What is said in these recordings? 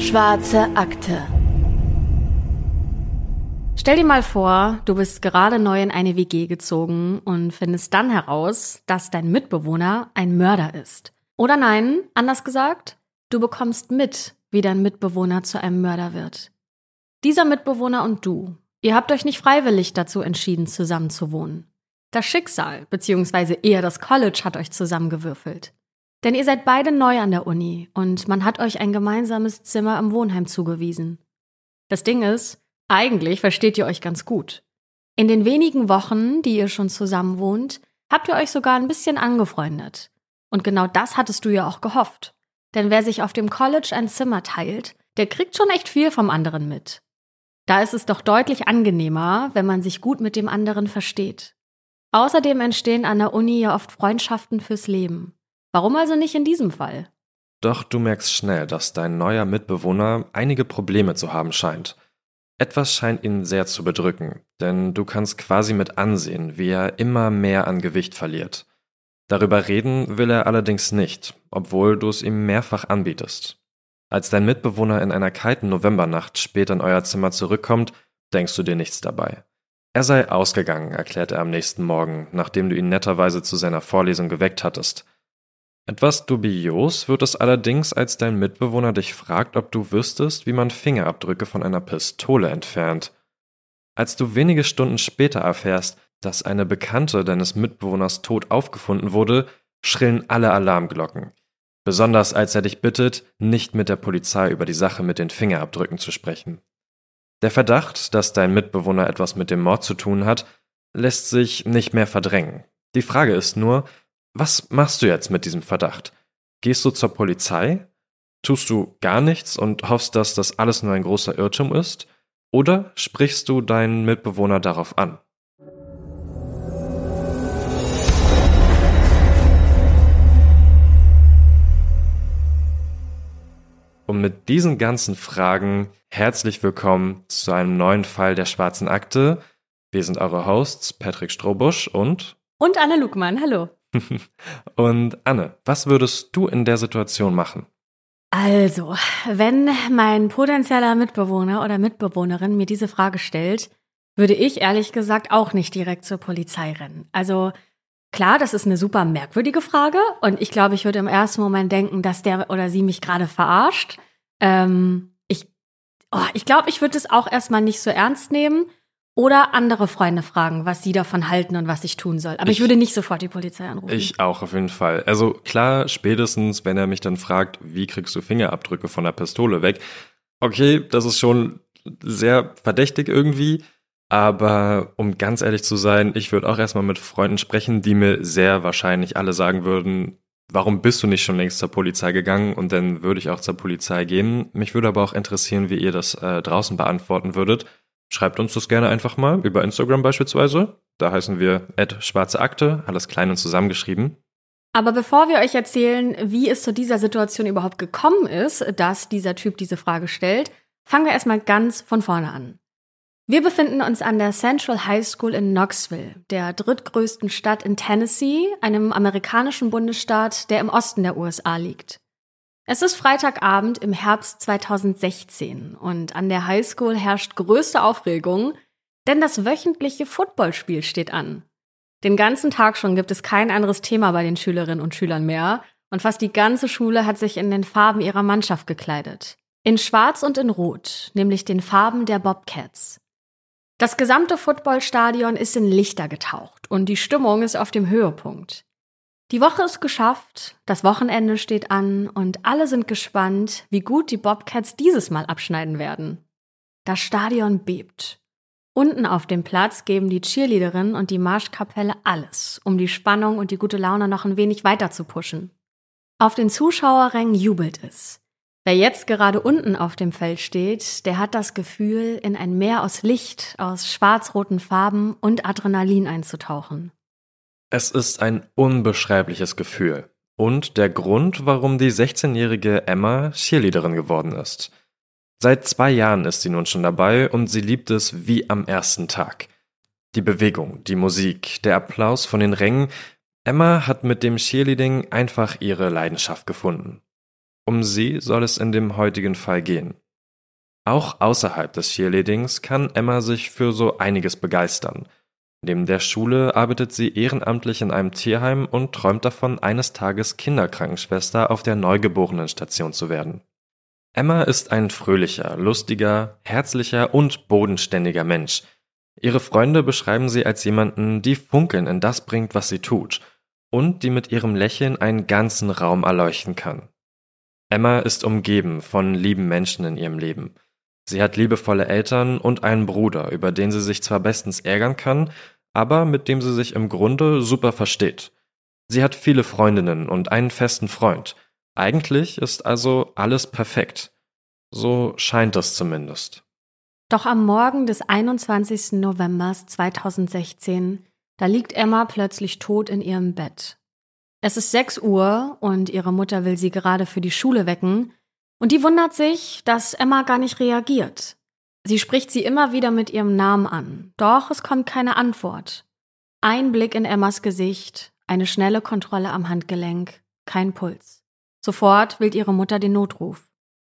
Schwarze Akte. Stell dir mal vor, du bist gerade neu in eine WG gezogen und findest dann heraus, dass dein Mitbewohner ein Mörder ist. Oder nein, anders gesagt, du bekommst mit, wie dein Mitbewohner zu einem Mörder wird. Dieser Mitbewohner und du, ihr habt euch nicht freiwillig dazu entschieden, zusammenzuwohnen. Das Schicksal, beziehungsweise eher das College hat euch zusammengewürfelt. Denn ihr seid beide neu an der Uni und man hat euch ein gemeinsames Zimmer im Wohnheim zugewiesen. Das Ding ist, eigentlich versteht ihr euch ganz gut. In den wenigen Wochen, die ihr schon zusammen wohnt, habt ihr euch sogar ein bisschen angefreundet. Und genau das hattest du ja auch gehofft. Denn wer sich auf dem College ein Zimmer teilt, der kriegt schon echt viel vom anderen mit. Da ist es doch deutlich angenehmer, wenn man sich gut mit dem anderen versteht. Außerdem entstehen an der Uni ja oft Freundschaften fürs Leben. Warum also nicht in diesem Fall? Doch du merkst schnell, dass dein neuer Mitbewohner einige Probleme zu haben scheint. Etwas scheint ihn sehr zu bedrücken, denn du kannst quasi mit ansehen, wie er immer mehr an Gewicht verliert. Darüber reden will er allerdings nicht, obwohl du es ihm mehrfach anbietest. Als dein Mitbewohner in einer kalten Novembernacht spät in euer Zimmer zurückkommt, denkst du dir nichts dabei. Er sei ausgegangen, erklärt er am nächsten Morgen, nachdem du ihn netterweise zu seiner Vorlesung geweckt hattest. Etwas dubios wird es allerdings, als dein Mitbewohner dich fragt, ob du wüsstest, wie man Fingerabdrücke von einer Pistole entfernt. Als du wenige Stunden später erfährst, dass eine Bekannte deines Mitbewohners tot aufgefunden wurde, schrillen alle Alarmglocken. Besonders als er dich bittet, nicht mit der Polizei über die Sache mit den Fingerabdrücken zu sprechen. Der Verdacht, dass dein Mitbewohner etwas mit dem Mord zu tun hat, lässt sich nicht mehr verdrängen. Die Frage ist nur, was machst du jetzt mit diesem Verdacht? Gehst du zur Polizei? Tust du gar nichts und hoffst, dass das alles nur ein großer Irrtum ist? Oder sprichst du deinen Mitbewohner darauf an? Und mit diesen ganzen Fragen herzlich willkommen zu einem neuen Fall der Schwarzen Akte. Wir sind eure Hosts Patrick Strohbusch und Anne Lugmann, hallo. Und Anne, was würdest du in der Situation machen? Also, wenn mein potenzieller Mitbewohner oder Mitbewohnerin mir diese Frage stellt, würde ich ehrlich gesagt auch nicht direkt zur Polizei rennen. Also klar, das ist eine super merkwürdige Frage und ich glaube, ich würde im ersten Moment denken, dass der oder sie mich gerade verarscht. Ich glaube, ich würde es auch erstmal nicht so ernst nehmen. Oder andere Freunde fragen, was sie davon halten und was ich tun soll. Aber ich würde nicht sofort die Polizei anrufen. Ich auch, auf jeden Fall. Also klar, spätestens, wenn er mich dann fragt, wie kriegst du Fingerabdrücke von der Pistole weg? Okay, das ist schon sehr verdächtig irgendwie. Aber um ganz ehrlich zu sein, ich würde auch erstmal mit Freunden sprechen, die mir sehr wahrscheinlich alle sagen würden, warum bist du nicht schon längst zur Polizei gegangen? Und dann würde ich auch zur Polizei gehen. Mich würde aber auch interessieren, wie ihr das draußen beantworten würdet. Schreibt uns das gerne einfach mal, über Instagram beispielsweise. Da heißen wir @schwarzeakte, alles klein und zusammengeschrieben. Aber bevor wir euch erzählen, wie es zu dieser Situation überhaupt gekommen ist, dass dieser Typ diese Frage stellt, fangen wir erstmal ganz von vorne an. Wir befinden uns an der Central High School in Knoxville, der drittgrößten Stadt in Tennessee, einem amerikanischen Bundesstaat, der im Osten der USA liegt. Es ist Freitagabend im Herbst 2016 und an der Highschool herrscht größte Aufregung, denn das wöchentliche Footballspiel steht an. Den ganzen Tag schon gibt es kein anderes Thema bei den Schülerinnen und Schülern mehr und fast die ganze Schule hat sich in den Farben ihrer Mannschaft gekleidet. In Schwarz und in Rot, nämlich den Farben der Bobcats. Das gesamte Footballstadion ist in Lichter getaucht und die Stimmung ist auf dem Höhepunkt. Die Woche ist geschafft, das Wochenende steht an und alle sind gespannt, wie gut die Bobcats dieses Mal abschneiden werden. Das Stadion bebt. Unten auf dem Platz geben die Cheerleaderinnen und die Marschkapelle alles, um die Spannung und die gute Laune noch ein wenig weiter zu pushen. Auf den Zuschauerrängen jubelt es. Wer jetzt gerade unten auf dem Feld steht, der hat das Gefühl, in ein Meer aus Licht, aus schwarz-roten Farben und Adrenalin einzutauchen. Es ist ein unbeschreibliches Gefühl und der Grund, warum die 16-jährige Emma Cheerleaderin geworden ist. Seit 2 Jahren ist sie nun schon dabei und sie liebt es wie am ersten Tag. Die Bewegung, die Musik, der Applaus von den Rängen. Emma hat mit dem Cheerleading einfach ihre Leidenschaft gefunden. Um sie soll es in dem heutigen Fall gehen. Auch außerhalb des Cheerleadings kann Emma sich für so einiges begeistern. Neben der Schule arbeitet sie ehrenamtlich in einem Tierheim und träumt davon, eines Tages Kinderkrankenschwester auf der Neugeborenenstation zu werden. Emma ist ein fröhlicher, lustiger, herzlicher und bodenständiger Mensch. Ihre Freunde beschreiben sie als jemanden, die Funkeln in das bringt, was sie tut, und die mit ihrem Lächeln einen ganzen Raum erleuchten kann. Emma ist umgeben von lieben Menschen in ihrem Leben. Sie hat liebevolle Eltern und einen Bruder, über den sie sich zwar bestens ärgern kann, aber mit dem sie sich im Grunde super versteht. Sie hat viele Freundinnen und einen festen Freund. Eigentlich ist also alles perfekt. So scheint es zumindest. Doch am Morgen des 21. November 2016, da liegt Emma plötzlich tot in ihrem Bett. Es ist 6 Uhr und ihre Mutter will sie gerade für die Schule wecken und die wundert sich, dass Emma gar nicht reagiert. Sie spricht sie immer wieder mit ihrem Namen an, doch es kommt keine Antwort. Ein Blick in Emmas Gesicht, eine schnelle Kontrolle am Handgelenk, kein Puls. Sofort wählt ihre Mutter den Notruf.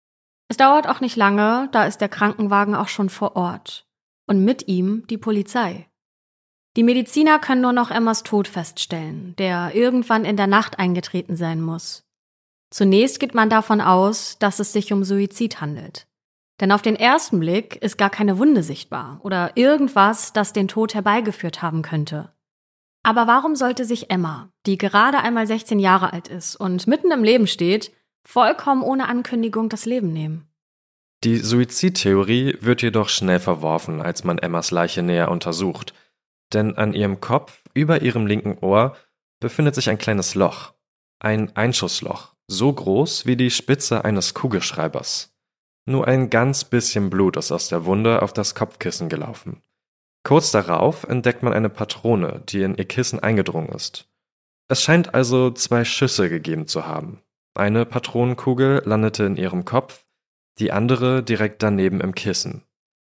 Es dauert auch nicht lange, da ist der Krankenwagen auch schon vor Ort. Und mit ihm die Polizei. Die Mediziner können nur noch Emmas Tod feststellen, der irgendwann in der Nacht eingetreten sein muss. Zunächst geht man davon aus, dass es sich um Suizid handelt. Denn auf den ersten Blick ist gar keine Wunde sichtbar oder irgendwas, das den Tod herbeigeführt haben könnte. Aber warum sollte sich Emma, die gerade einmal 16 Jahre alt ist und mitten im Leben steht, vollkommen ohne Ankündigung das Leben nehmen? Die Suizidtheorie wird jedoch schnell verworfen, als man Emmas Leiche näher untersucht. Denn an ihrem Kopf, über ihrem linken Ohr, befindet sich ein kleines Loch. Ein Einschussloch, so groß wie die Spitze eines Kugelschreibers. Nur ein ganz bisschen Blut ist aus der Wunde auf das Kopfkissen gelaufen. Kurz darauf entdeckt man eine Patrone, die in ihr Kissen eingedrungen ist. Es scheint also 2 Schüsse gegeben zu haben. Eine Patronenkugel landete in ihrem Kopf, die andere direkt daneben im Kissen.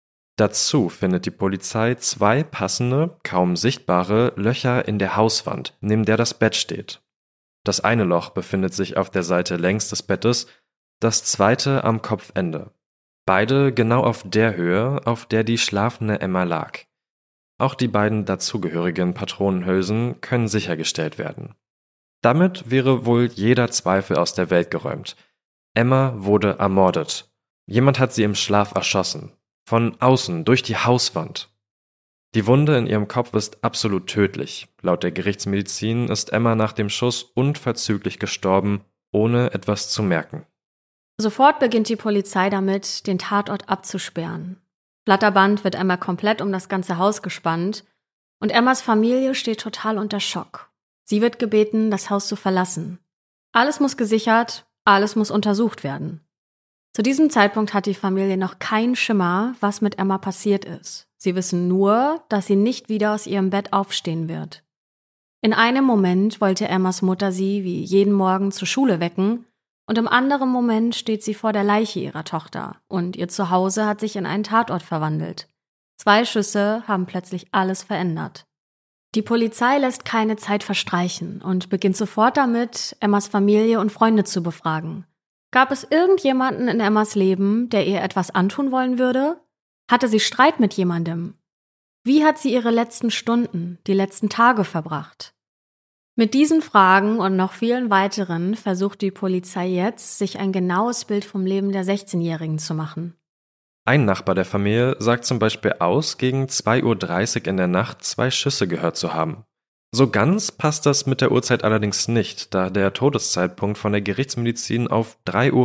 Dazu findet die Polizei 2 passende, kaum sichtbare Löcher in der Hauswand, neben der das Bett steht. Das eine Loch befindet sich auf der Seite längs des Bettes, das zweite am Kopfende. Beide genau auf der Höhe, auf der die schlafende Emma lag. Auch die beiden dazugehörigen Patronenhülsen können sichergestellt werden. Damit wäre wohl jeder Zweifel aus der Welt geräumt. Emma wurde ermordet. Jemand hat sie im Schlaf erschossen. Von außen, durch die Hauswand. Die Wunde in ihrem Kopf ist absolut tödlich. Laut der Gerichtsmedizin ist Emma nach dem Schuss unverzüglich gestorben, ohne etwas zu merken. Sofort beginnt die Polizei damit, den Tatort abzusperren. Flatterband wird einmal komplett um das ganze Haus gespannt und Emmas Familie steht total unter Schock. Sie wird gebeten, das Haus zu verlassen. Alles muss gesichert, alles muss untersucht werden. Zu diesem Zeitpunkt hat die Familie noch keinen Schimmer, was mit Emma passiert ist. Sie wissen nur, dass sie nicht wieder aus ihrem Bett aufstehen wird. In einem Moment wollte Emmas Mutter sie wie jeden Morgen zur Schule wecken und im anderen Moment steht sie vor der Leiche ihrer Tochter und ihr Zuhause hat sich in einen Tatort verwandelt. 2 Schüsse haben plötzlich alles verändert. Die Polizei lässt keine Zeit verstreichen und beginnt sofort damit, Emmas Familie und Freunde zu befragen. Gab es irgendjemanden in Emmas Leben, der ihr etwas antun wollen würde? Hatte sie Streit mit jemandem? Wie hat sie ihre letzten Stunden, die letzten Tage verbracht? Mit diesen Fragen und noch vielen weiteren versucht die Polizei jetzt, sich ein genaues Bild vom Leben der 16-Jährigen zu machen. Ein Nachbar der Familie sagt zum Beispiel aus, gegen 2:30 Uhr in der Nacht 2 Schüsse gehört zu haben. So ganz passt das mit der Uhrzeit allerdings nicht, da der Todeszeitpunkt von der Gerichtsmedizin auf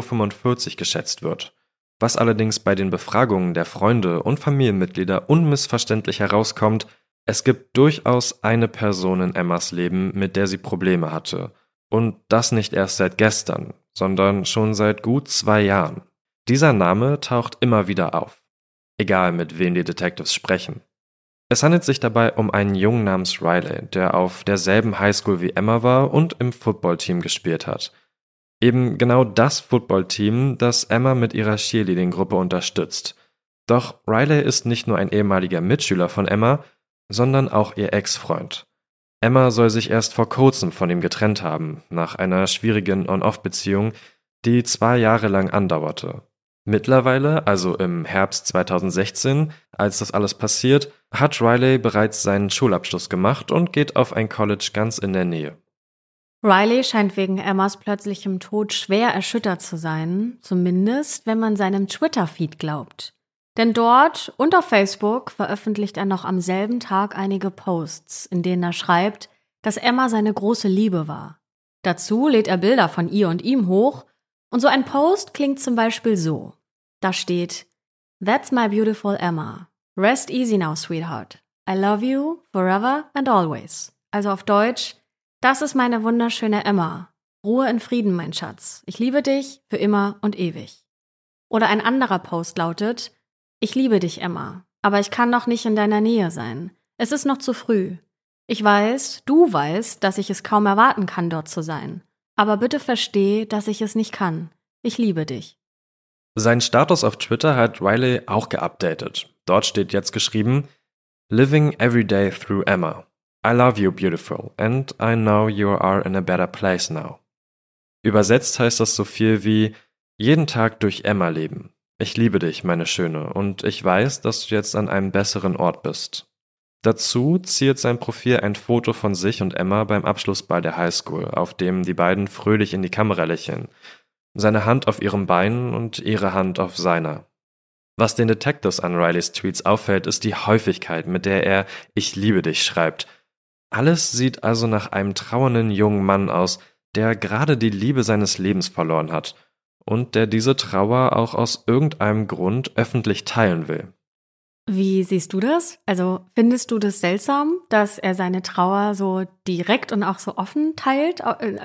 3:45 Uhr geschätzt wird. Was allerdings bei den Befragungen der Freunde und Familienmitglieder unmissverständlich herauskommt, es gibt durchaus eine Person in Emmas Leben, mit der sie Probleme hatte. Und das nicht erst seit gestern, sondern schon seit gut 2 Jahren. Dieser Name taucht immer wieder auf. Egal, mit wem die Detectives sprechen. Es handelt sich dabei um einen Jungen namens Riley, der auf derselben Highschool wie Emma war und im Footballteam gespielt hat. Eben genau das Footballteam, das Emma mit ihrer Cheerleading-Gruppe unterstützt. Doch Riley ist nicht nur ein ehemaliger Mitschüler von Emma, sondern auch ihr Ex-Freund. Emma soll sich erst vor kurzem von ihm getrennt haben, nach einer schwierigen On-Off-Beziehung, die 2 Jahre lang andauerte. Mittlerweile, also im Herbst 2016, als das alles passiert, hat Riley bereits seinen Schulabschluss gemacht und geht auf ein College ganz in der Nähe. Riley scheint wegen Emmas plötzlichem Tod schwer erschüttert zu sein, zumindest wenn man seinem Twitter-Feed glaubt. Denn dort und auf Facebook veröffentlicht er noch am selben Tag einige Posts, in denen er schreibt, dass Emma seine große Liebe war. Dazu lädt er Bilder von ihr und ihm hoch und so ein Post klingt zum Beispiel so. Da steht: "That's my beautiful Emma. Rest easy now, sweetheart. I love you forever and always." Also auf Deutsch: Das ist meine wunderschöne Emma. Ruhe in Frieden, mein Schatz. Ich liebe dich für immer und ewig. Oder ein anderer Post lautet: Ich liebe dich, Emma, aber ich kann noch nicht in deiner Nähe sein. Es ist noch zu früh. Ich weiß, du weißt, dass ich es kaum erwarten kann, dort zu sein. Aber bitte versteh, dass ich es nicht kann. Ich liebe dich. Sein Status auf Twitter hat Riley auch geupdatet. Dort steht jetzt geschrieben: "Living every day through Emma. I love you, beautiful, and I know you are in a better place now." Übersetzt heißt das so viel wie: Jeden Tag durch Emma leben. Ich liebe dich, meine Schöne, und ich weiß, dass du jetzt an einem besseren Ort bist. Dazu ziert sein Profil ein Foto von sich und Emma beim Abschlussball der Highschool, auf dem die beiden fröhlich in die Kamera lächeln. Seine Hand auf ihrem Bein und ihre Hand auf seiner. Was den Detectives an Rileys Tweets auffällt, ist die Häufigkeit, mit der er "Ich liebe dich" schreibt. Alles sieht also nach einem trauernden jungen Mann aus, der gerade die Liebe seines Lebens verloren hat und der diese Trauer auch aus irgendeinem Grund öffentlich teilen will. Wie siehst du das? Also findest du das seltsam, dass er seine Trauer so direkt und auch so offen teilt,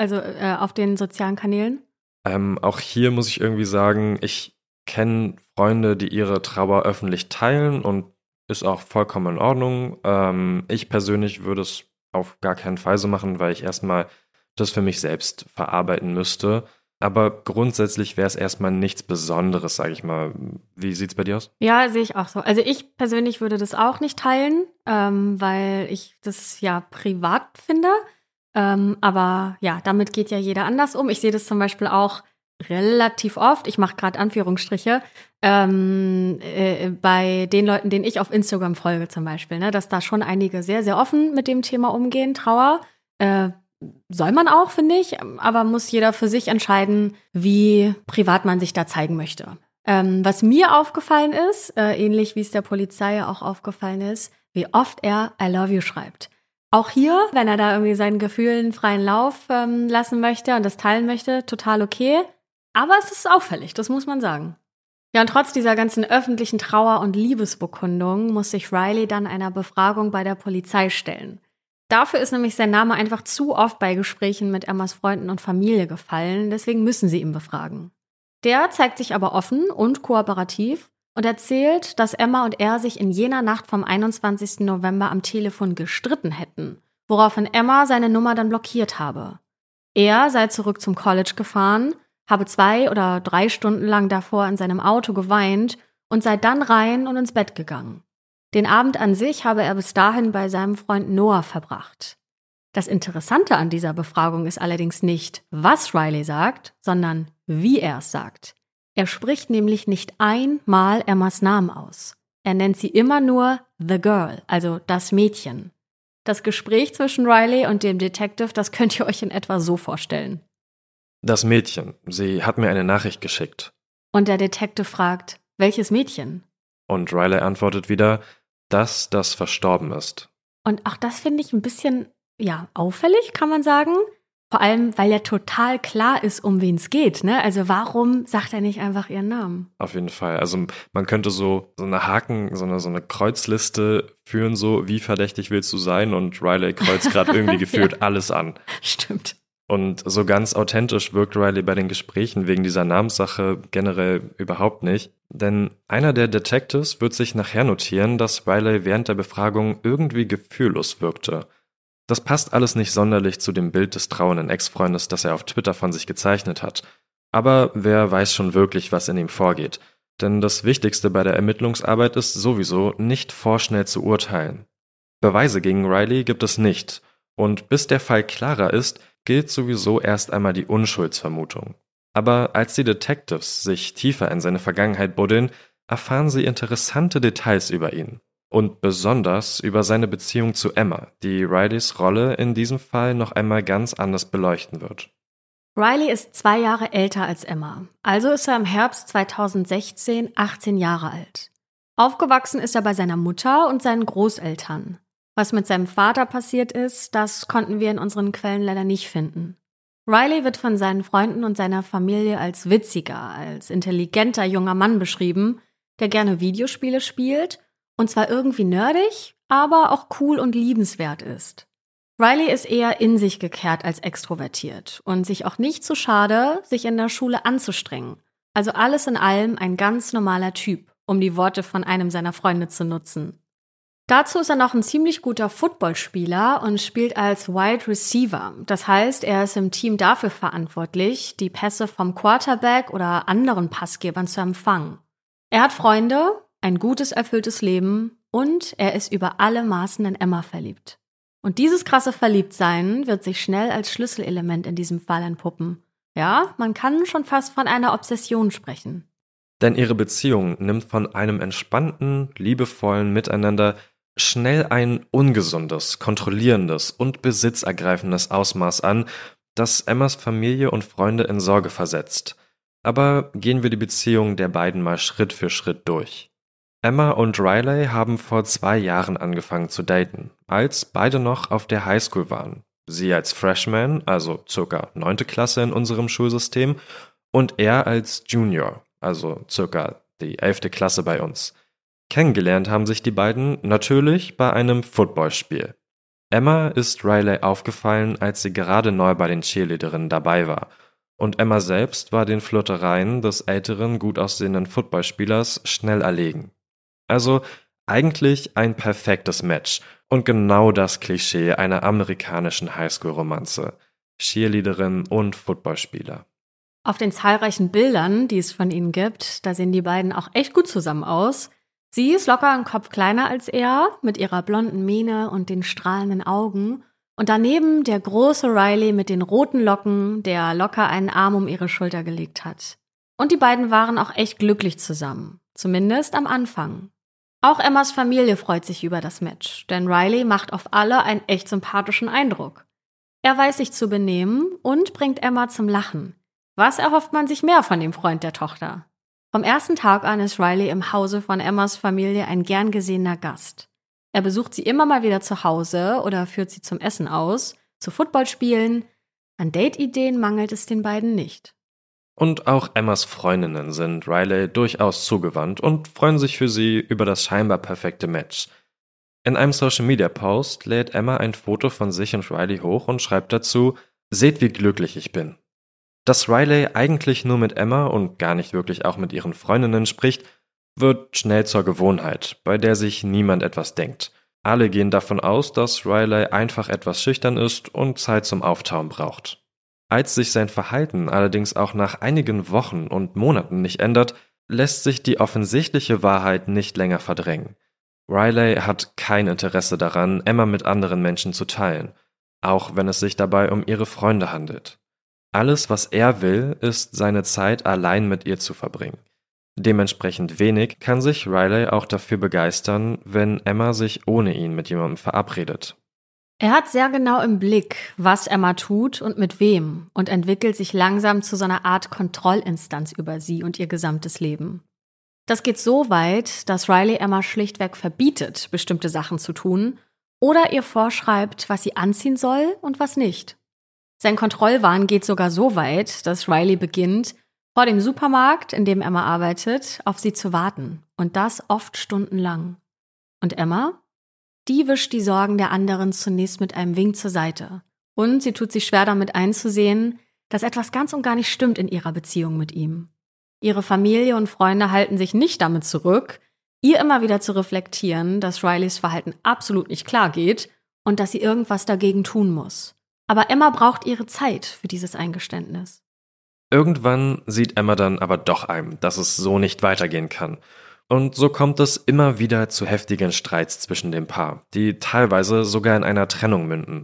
auf den sozialen Kanälen? Auch hier muss ich irgendwie sagen, ich kenne Freunde, die ihre Trauer öffentlich teilen und ist auch vollkommen in Ordnung. Ich persönlich würde es auf gar keinen Fall so machen, weil ich erstmal das für mich selbst verarbeiten müsste. Aber grundsätzlich wäre es erstmal nichts Besonderes, sage ich mal. Wie sieht's bei dir aus? Ja, sehe ich auch so. Also ich persönlich würde das auch nicht teilen, weil ich das ja privat finde. Aber ja, damit geht ja jeder anders um. Ich sehe das zum Beispiel auch relativ oft, ich mache gerade Anführungsstriche, bei den Leuten, denen ich auf Instagram folge zum Beispiel, ne, dass da schon einige sehr, sehr offen mit dem Thema umgehen. Trauer soll man auch, finde ich, aber muss jeder für sich entscheiden, wie privat man sich da zeigen möchte. Was mir aufgefallen ist, ähnlich wie es der Polizei auch aufgefallen ist, wie oft er I love you schreibt. Auch hier, wenn er da irgendwie seinen Gefühlen freien Lauf lassen möchte und das teilen möchte, total okay. Aber es ist auffällig, das muss man sagen. Ja, und trotz dieser ganzen öffentlichen Trauer- und Liebesbekundung muss sich Riley dann einer Befragung bei der Polizei stellen. Dafür ist nämlich sein Name einfach zu oft bei Gesprächen mit Emmas Freunden und Familie gefallen, deswegen müssen sie ihn befragen. Der zeigt sich aber offen und kooperativ und erzählt, dass Emma und er sich in jener Nacht vom 21. November am Telefon gestritten hätten, woraufhin Emma seine Nummer dann blockiert habe. Er sei zurück zum College gefahren, habe 2 oder 3 Stunden lang davor in seinem Auto geweint und sei dann rein und ins Bett gegangen. Den Abend an sich habe er bis dahin bei seinem Freund Noah verbracht. Das Interessante an dieser Befragung ist allerdings nicht, was Riley sagt, sondern wie er es sagt. Er spricht nämlich nicht einmal Emmas Namen aus. Er nennt sie immer nur The Girl, also das Mädchen. Das Gespräch zwischen Riley und dem Detective, das könnt ihr euch in etwa so vorstellen. Das Mädchen, sie hat mir eine Nachricht geschickt. Und der Detective fragt, welches Mädchen? Und Riley antwortet wieder, dass das verstorben ist. Und auch das finde ich ein bisschen, ja, auffällig, kann man sagen. Vor allem, weil ja total klar ist, um wen es geht, ne? Also warum sagt er nicht einfach ihren Namen? Auf jeden Fall. Also man könnte so eine Haken, so eine Kreuzliste führen, so wie verdächtig willst du sein? Und Riley kreuzt gerade irgendwie gefühlt Ja. alles an. Stimmt. Und so ganz authentisch wirkt Riley bei den Gesprächen wegen dieser Namenssache generell überhaupt nicht. Denn einer der Detectives wird sich nachher notieren, dass Riley während der Befragung irgendwie gefühllos wirkte. Das passt alles nicht sonderlich zu dem Bild des trauernden Ex-Freundes, das er auf Twitter von sich gezeichnet hat. Aber wer weiß schon wirklich, was in ihm vorgeht. Denn das Wichtigste bei der Ermittlungsarbeit ist sowieso, nicht vorschnell zu urteilen. Beweise gegen Riley gibt es nicht. Und bis der Fall klarer ist, gilt sowieso erst einmal die Unschuldsvermutung. Aber als die Detectives sich tiefer in seine Vergangenheit buddeln, erfahren sie interessante Details über ihn. Und besonders über seine Beziehung zu Emma, die Rileys Rolle in diesem Fall noch einmal ganz anders beleuchten wird. Riley ist 2 Jahre älter als Emma, also ist er im Herbst 2016 18 Jahre alt. Aufgewachsen ist er bei seiner Mutter und seinen Großeltern. Was mit seinem Vater passiert ist, das konnten wir in unseren Quellen leider nicht finden. Riley wird von seinen Freunden und seiner Familie als witziger, als intelligenter junger Mann beschrieben, der gerne Videospiele spielt und zwar irgendwie nerdig, aber auch cool und liebenswert ist. Riley ist eher in sich gekehrt als extrovertiert und sich auch nicht zu schade, sich in der Schule anzustrengen. Also alles in allem ein ganz normaler Typ, um die Worte von einem seiner Freunde zu nutzen. Dazu ist er noch ein ziemlich guter Footballspieler und spielt als Wide Receiver. Das heißt, er ist im Team dafür verantwortlich, die Pässe vom Quarterback oder anderen Passgebern zu empfangen. Er hat Freunde, ein gutes, erfülltes Leben und er ist über alle Maßen in Emma verliebt. Und dieses krasse Verliebtsein wird sich schnell als Schlüsselelement in diesem Fall entpuppen. Ja, man kann schon fast von einer Obsession sprechen. Denn ihre Beziehung nimmt von einem entspannten, liebevollen Miteinander schnell ein ungesundes, kontrollierendes und besitzergreifendes Ausmaß an, das Emmas Familie und Freunde in Sorge versetzt. Aber gehen wir die Beziehung der beiden mal Schritt für Schritt durch. Emma und Riley haben vor 2 Jahren angefangen zu daten, als beide noch auf der Highschool waren. Sie als Freshman, also circa 9. Klasse in unserem Schulsystem, und er als Junior, also circa die 11. Klasse bei uns. Kennengelernt haben sich die beiden natürlich bei einem Footballspiel. Emma ist Riley aufgefallen, als sie gerade neu bei den Cheerleaderinnen dabei war. Und Emma selbst war den Flirtereien des älteren, gut aussehenden Footballspielers schnell erlegen. Also eigentlich ein perfektes Match und genau das Klischee einer amerikanischen Highschool-Romanze. Cheerleaderin und Footballspieler. Auf den zahlreichen Bildern, die es von ihnen gibt, da sehen die beiden auch echt gut zusammen aus. Sie ist locker einen Kopf kleiner als er, mit ihrer blonden Mähne und den strahlenden Augen. Und daneben der große Riley mit den roten Locken, der locker einen Arm um ihre Schulter gelegt hat. Und die beiden waren auch echt glücklich zusammen, zumindest am Anfang. Auch Emmas Familie freut sich über das Match, denn Riley macht auf alle einen echt sympathischen Eindruck. Er weiß sich zu benehmen und bringt Emma zum Lachen. Was erhofft man sich mehr von dem Freund der Tochter? Vom ersten Tag an ist Riley im Hause von Emmas Familie ein gern gesehener Gast. Er besucht sie immer mal wieder zu Hause oder führt sie zum Essen aus, zu Footballspielen. An Date-Ideen mangelt es den beiden nicht. Und auch Emmas Freundinnen sind Riley durchaus zugewandt und freuen sich für sie über das scheinbar perfekte Match. In einem Social-Media-Post lädt Emma ein Foto von sich und Riley hoch und schreibt dazu: „Seht, wie glücklich ich bin." Dass Riley eigentlich nur mit Emma und gar nicht wirklich auch mit ihren Freundinnen spricht, wird schnell zur Gewohnheit, bei der sich niemand etwas denkt. Alle gehen davon aus, dass Riley einfach etwas schüchtern ist und Zeit zum Auftauen braucht. Als sich sein Verhalten allerdings auch nach einigen Wochen und Monaten nicht ändert, lässt sich die offensichtliche Wahrheit nicht länger verdrängen. Riley hat kein Interesse daran, Emma mit anderen Menschen zu teilen, auch wenn es sich dabei um ihre Freunde handelt. Alles, was er will, ist, seine Zeit allein mit ihr zu verbringen. Dementsprechend wenig kann sich Riley auch dafür begeistern, wenn Emma sich ohne ihn mit jemandem verabredet. Er hat sehr genau im Blick, was Emma tut und mit wem und entwickelt sich langsam zu so einer Art Kontrollinstanz über sie und ihr gesamtes Leben. Das geht so weit, dass Riley Emma schlichtweg verbietet, bestimmte Sachen zu tun oder ihr vorschreibt, was sie anziehen soll und was nicht. Sein Kontrollwahn geht sogar so weit, dass Riley beginnt, vor dem Supermarkt, in dem Emma arbeitet, auf sie zu warten und das oft stundenlang. Und Emma? Die wischt die Sorgen der anderen zunächst mit einem Wink zur Seite. Und sie tut sich schwer damit einzusehen, dass etwas ganz und gar nicht stimmt in ihrer Beziehung mit ihm. Ihre Familie und Freunde halten sich nicht damit zurück, ihr immer wieder zu reflektieren, dass Rileys Verhalten absolut nicht klar geht und dass sie irgendwas dagegen tun muss. Aber Emma braucht ihre Zeit für dieses Eingeständnis. Irgendwann sieht Emma dann aber doch ein, dass es so nicht weitergehen kann. Und so kommt es immer wieder zu heftigen Streits zwischen dem Paar, die teilweise sogar in einer Trennung münden.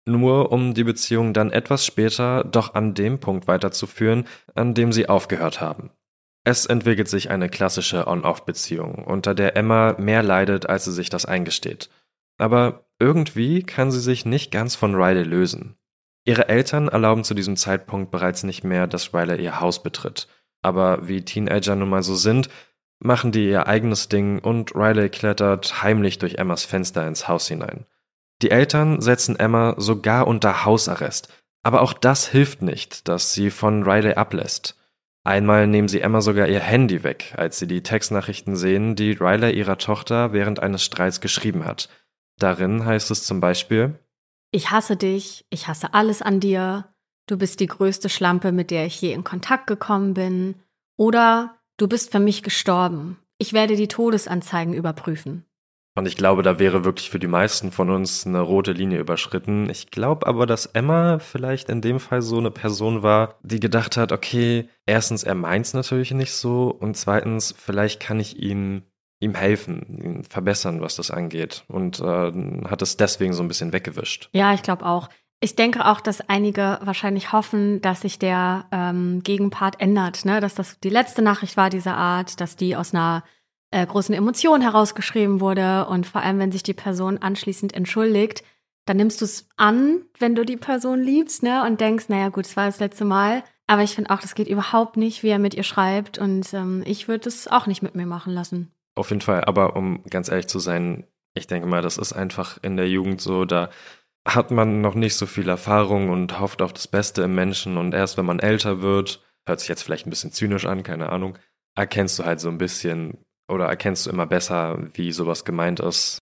nur um die Beziehung dann etwas später doch an dem Punkt weiterzuführen, an dem sie aufgehört haben. Es entwickelt sich eine klassische On-Off-Beziehung, unter der Emma mehr leidet, als sie sich das eingesteht. Aber irgendwie kann sie sich nicht ganz von Riley lösen. Ihre Eltern erlauben zu diesem Zeitpunkt bereits nicht mehr, dass Riley ihr Haus betritt. Aber wie Teenager nun mal so sind, machen die ihr eigenes Ding und Riley klettert heimlich durch Emmas Fenster ins Haus hinein. Die Eltern setzen Emma sogar unter Hausarrest, aber auch das hilft nicht, dass sie von Riley ablässt. Einmal nehmen sie Emma sogar ihr Handy weg, als sie die Textnachrichten sehen, die Riley ihrer Tochter während eines Streits geschrieben hat. Darin heißt es zum Beispiel: Ich hasse dich, ich hasse alles an dir, du bist die größte Schlampe, mit der ich je in Kontakt gekommen bin. Oder du bist für mich gestorben, ich werde die Todesanzeigen überprüfen. Und ich glaube, da wäre wirklich für die meisten von uns eine rote Linie überschritten. Ich glaube aber, dass Emma vielleicht in dem Fall so eine Person war, die gedacht hat, okay, erstens, er meint's natürlich nicht so und zweitens, vielleicht kann ich ihm helfen, ihn verbessern, was das angeht und hat es deswegen so ein bisschen weggewischt. Ja, ich glaube auch. Ich denke auch, dass einige wahrscheinlich hoffen, dass sich der Gegenpart ändert, ne? Dass das die letzte Nachricht war dieser Art, dass die aus einer großen Emotion herausgeschrieben wurde und vor allem, wenn sich die Person anschließend entschuldigt, dann nimmst du es an, wenn du die Person liebst, ne? Und denkst, naja gut, es war das letzte Mal. Aber ich finde auch, das geht überhaupt nicht, wie er mit ihr schreibt und ich würde es auch nicht mit mir machen lassen. Auf jeden Fall, aber um ganz ehrlich zu sein, ich denke mal, das ist einfach in der Jugend so, da hat man noch nicht so viel Erfahrung und hofft auf das Beste im Menschen und erst wenn man älter wird, hört sich jetzt vielleicht ein bisschen zynisch an, keine Ahnung, erkennst du halt so ein bisschen oder erkennst du immer besser, wie sowas gemeint ist.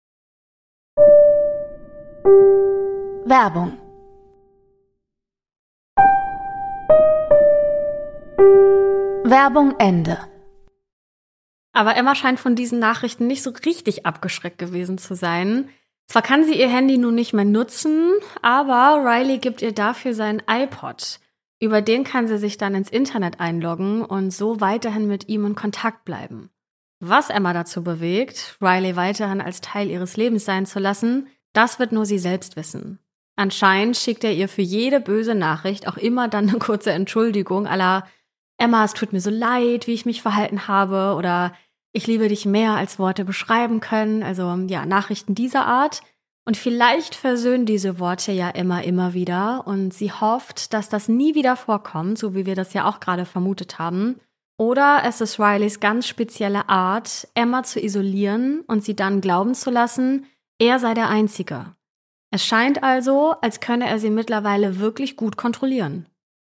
Werbung. Werbung Ende. Aber Emma scheint von diesen Nachrichten nicht so richtig abgeschreckt gewesen zu sein. Zwar kann sie ihr Handy nun nicht mehr nutzen, aber Riley gibt ihr dafür seinen iPod. Über den kann sie sich dann ins Internet einloggen und so weiterhin mit ihm in Kontakt bleiben. Was Emma dazu bewegt, Riley weiterhin als Teil ihres Lebens sein zu lassen, das wird nur sie selbst wissen. Anscheinend schickt er ihr für jede böse Nachricht auch immer dann eine kurze Entschuldigung à la Emma, es tut mir so leid, wie ich mich verhalten habe oder ich liebe dich mehr, als Worte beschreiben können. Also ja, Nachrichten dieser Art. Und vielleicht versöhnen diese Worte ja Emma immer wieder und sie hofft, dass das nie wieder vorkommt, so wie wir das ja auch gerade vermutet haben. Oder es ist Rileys ganz spezielle Art, Emma zu isolieren und sie dann glauben zu lassen, er sei der Einzige. Es scheint also, als könne er sie mittlerweile wirklich gut kontrollieren.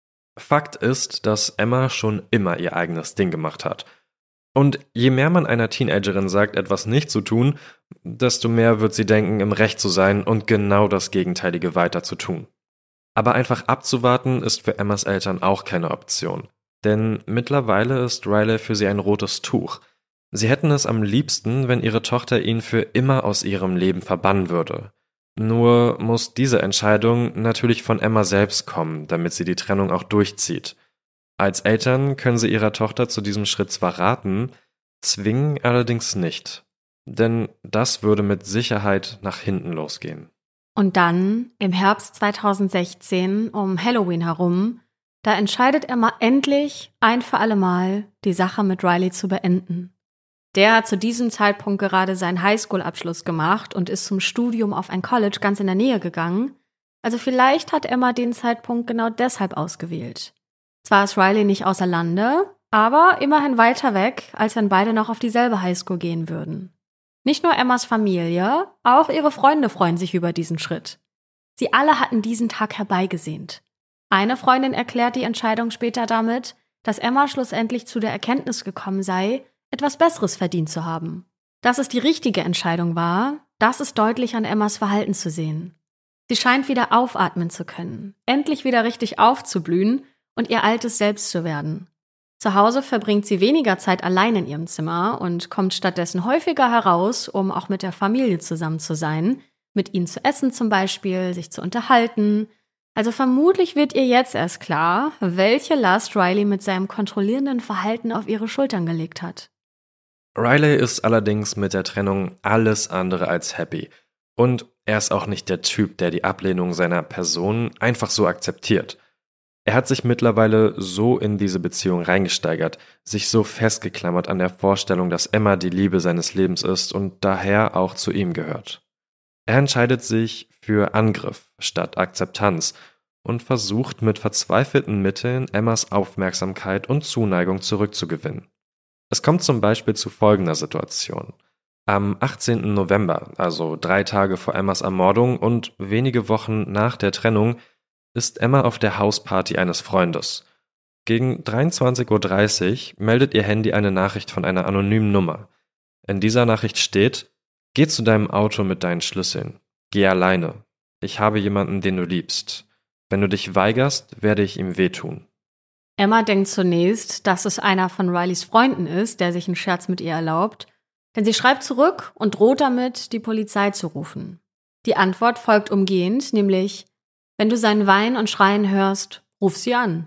Fakt ist, dass Emma schon immer ihr eigenes Ding gemacht hat. Und je mehr man einer Teenagerin sagt, etwas nicht zu tun, desto mehr wird sie denken, im Recht zu sein und genau das Gegenteilige weiter zu tun. Aber einfach abzuwarten ist für Emmas Eltern auch keine Option. Denn mittlerweile ist Riley für sie ein rotes Tuch. Sie hätten es am liebsten, wenn ihre Tochter ihn für immer aus ihrem Leben verbannen würde. Nur muss diese Entscheidung natürlich von Emma selbst kommen, damit sie die Trennung auch durchzieht. Als Eltern können sie ihrer Tochter zu diesem Schritt zwar raten, zwingen allerdings nicht. Denn das würde mit Sicherheit nach hinten losgehen. Und dann, im Herbst 2016, um Halloween herum, da entscheidet Emma endlich, ein für alle Mal, die Sache mit Riley zu beenden. Der hat zu diesem Zeitpunkt gerade seinen Highschool-Abschluss gemacht und ist zum Studium auf ein College ganz in der Nähe gegangen. Also vielleicht hat Emma den Zeitpunkt genau deshalb ausgewählt. Zwar ist Riley nicht außer Lande, aber immerhin weiter weg, als wenn beide noch auf dieselbe Highschool gehen würden. Nicht nur Emmas Familie, auch ihre Freunde freuen sich über diesen Schritt. Sie alle hatten diesen Tag herbeigesehnt. Eine Freundin erklärt die Entscheidung später damit, dass Emma schlussendlich zu der Erkenntnis gekommen sei, etwas Besseres verdient zu haben. Dass es die richtige Entscheidung war, das ist deutlich an Emmas Verhalten zu sehen. Sie scheint wieder aufatmen zu können, endlich wieder richtig aufzublühen und ihr altes Selbst zu werden. Zu Hause verbringt sie weniger Zeit allein in ihrem Zimmer und kommt stattdessen häufiger heraus, um auch mit der Familie zusammen zu sein, mit ihnen zu essen zum Beispiel, sich zu unterhalten. Also vermutlich wird ihr jetzt erst klar, welche Last Riley mit seinem kontrollierenden Verhalten auf ihre Schultern gelegt hat. Riley ist allerdings mit der Trennung alles andere als happy. Und er ist auch nicht der Typ, der die Ablehnung seiner Person einfach so akzeptiert. Er hat sich mittlerweile so in diese Beziehung reingesteigert, sich so festgeklammert an der Vorstellung, dass Emma die Liebe seines Lebens ist und daher auch zu ihm gehört. Er entscheidet sich für Angriff statt Akzeptanz und versucht mit verzweifelten Mitteln Emmas Aufmerksamkeit und Zuneigung zurückzugewinnen. Es kommt zum Beispiel zu folgender Situation. Am 18. November, also 3 Tage vor Emmas Ermordung und wenige Wochen nach der Trennung, ist Emma auf der Hausparty eines Freundes. Gegen 23:30 Uhr meldet ihr Handy eine Nachricht von einer anonymen Nummer. In dieser Nachricht steht: Geh zu deinem Auto mit deinen Schlüsseln. Geh alleine. Ich habe jemanden, den du liebst. Wenn du dich weigerst, werde ich ihm wehtun. Emma denkt zunächst, dass es einer von Rileys Freunden ist, der sich einen Scherz mit ihr erlaubt, denn sie schreibt zurück und droht damit, die Polizei zu rufen. Die Antwort folgt umgehend, nämlich: Wenn du sein Weinen und Schreien hörst, ruf sie an.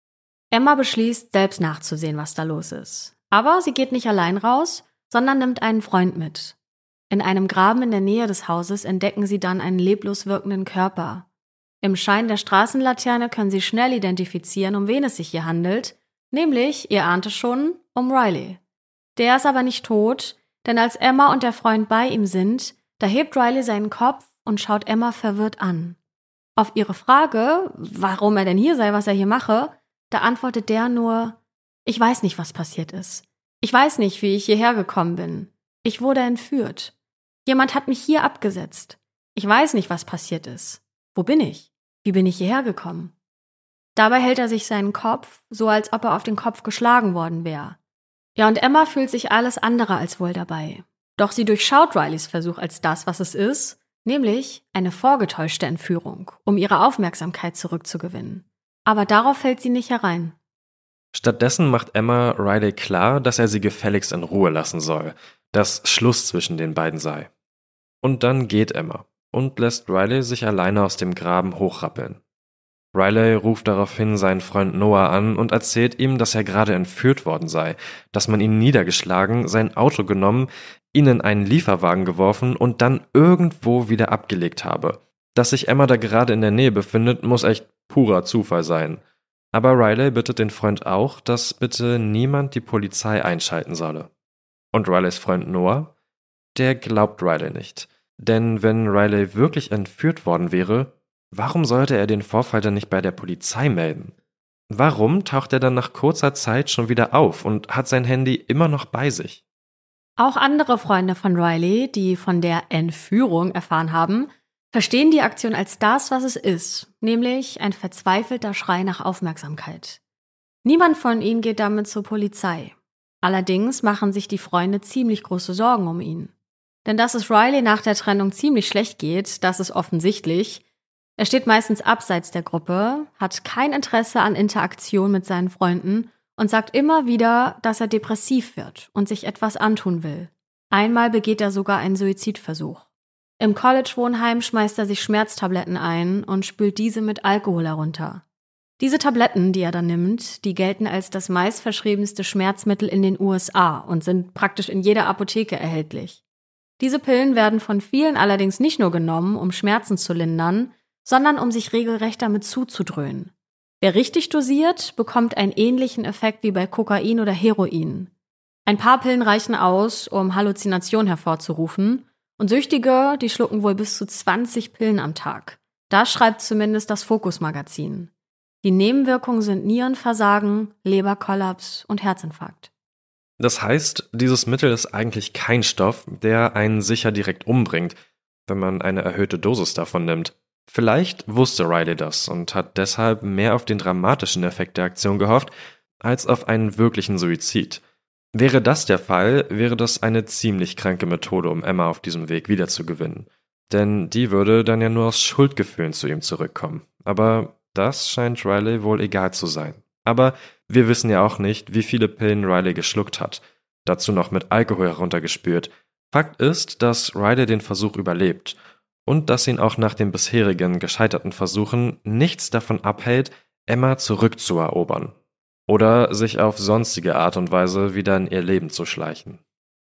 Emma beschließt, selbst nachzusehen, was da los ist. Aber sie geht nicht allein raus, sondern nimmt einen Freund mit. In einem Graben in der Nähe des Hauses entdecken sie dann einen leblos wirkenden Körper. Im Schein der Straßenlaterne können sie schnell identifizieren, um wen es sich hier handelt, nämlich, ihr ahnt es schon, um Riley. Der ist aber nicht tot, denn als Emma und der Freund bei ihm sind, da hebt Riley seinen Kopf und schaut Emma verwirrt an. Auf ihre Frage, warum er denn hier sei, was er hier mache, da antwortet der nur: Ich weiß nicht, was passiert ist. Ich weiß nicht, wie ich hierher gekommen bin. Ich wurde entführt. Jemand hat mich hier abgesetzt. Ich weiß nicht, was passiert ist. Wo bin ich? Wie bin ich hierher gekommen? Dabei hält er sich seinen Kopf, so als ob er auf den Kopf geschlagen worden wäre. Ja, und Emma fühlt sich alles andere als wohl dabei. Doch sie durchschaut Rileys Versuch als das, was es ist, nämlich eine vorgetäuschte Entführung, um ihre Aufmerksamkeit zurückzugewinnen. Aber darauf fällt sie nicht herein. Stattdessen macht Emma Riley klar, dass er sie gefälligst in Ruhe lassen soll, dass Schluss zwischen den beiden sei. Und dann geht Emma und lässt Riley sich alleine aus dem Graben hochrappeln. Riley ruft daraufhin seinen Freund Noah an und erzählt ihm, dass er gerade entführt worden sei, dass man ihn niedergeschlagen, sein Auto genommen, ihn in einen Lieferwagen geworfen und dann irgendwo wieder abgelegt habe. Dass sich Emma da gerade in der Nähe befindet, muss echt purer Zufall sein. Aber Riley bittet den Freund auch, dass bitte niemand die Polizei einschalten solle. Und Rileys Freund Noah? Der glaubt Riley nicht. Denn wenn Riley wirklich entführt worden wäre, warum sollte er den Vorfall dann nicht bei der Polizei melden? Warum taucht er dann nach kurzer Zeit schon wieder auf und hat sein Handy immer noch bei sich? Auch andere Freunde von Riley, die von der Entführung erfahren haben, verstehen die Aktion als das, was es ist, nämlich ein verzweifelter Schrei nach Aufmerksamkeit. Niemand von ihnen geht damit zur Polizei. Allerdings machen sich die Freunde ziemlich große Sorgen um ihn. Denn dass es Riley nach der Trennung ziemlich schlecht geht, das ist offensichtlich. Er steht meistens abseits der Gruppe, hat kein Interesse an Interaktion mit seinen Freunden und sagt immer wieder, dass er depressiv wird und sich etwas antun will. Einmal begeht er sogar einen Suizidversuch. Im College-Wohnheim schmeißt er sich Schmerztabletten ein und spült diese mit Alkohol herunter. Diese Tabletten, die er dann nimmt, die gelten als das meistverschriebenste Schmerzmittel in den USA und sind praktisch in jeder Apotheke erhältlich. Diese Pillen werden von vielen allerdings nicht nur genommen, um Schmerzen zu lindern, sondern um sich regelrecht damit zuzudröhnen. Wer richtig dosiert, bekommt einen ähnlichen Effekt wie bei Kokain oder Heroin. Ein paar Pillen reichen aus, um Halluzinationen hervorzurufen, und Süchtige, die schlucken wohl bis zu 20 Pillen am Tag. Das schreibt zumindest das Focus-Magazin. Die Nebenwirkungen sind Nierenversagen, Leberkollaps und Herzinfarkt. Das heißt, dieses Mittel ist eigentlich kein Stoff, der einen sicher direkt umbringt, wenn man eine erhöhte Dosis davon nimmt. Vielleicht wusste Riley das und hat deshalb mehr auf den dramatischen Effekt der Aktion gehofft, als auf einen wirklichen Suizid. Wäre das der Fall, wäre das eine ziemlich kranke Methode, um Emma auf diesem Weg wiederzugewinnen. Denn die würde dann ja nur aus Schuldgefühlen zu ihm zurückkommen. Aber das scheint Riley wohl egal zu sein. Aber wir wissen ja auch nicht, wie viele Pillen Riley geschluckt hat. Dazu noch mit Alkohol heruntergespült. Fakt ist, dass Riley den Versuch überlebt und dass ihn auch nach den bisherigen gescheiterten Versuchen nichts davon abhält, Emma zurückzuerobern oder sich auf sonstige Art und Weise wieder in ihr Leben zu schleichen.